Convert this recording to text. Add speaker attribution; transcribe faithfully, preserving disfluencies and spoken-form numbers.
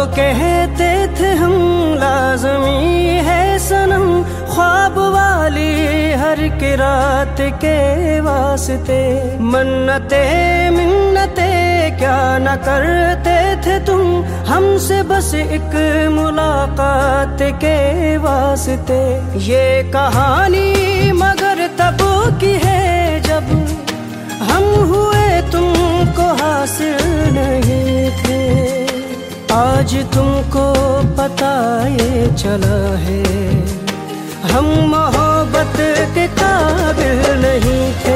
Speaker 1: कहते थे हम लाज़मी है सनम, ख्वाब वाली हर की रात के वास्ते। मन्नते मिन्नते क्या न करते थे तुम हमसे, बस एक मुलाकात के वास्ते। ये कहानी मगर तब की है जब हम हुए तुमको हासिल नहीं थे। आज तुमको पता ये चला है हम मोहब्बत के काबिल नहीं थे।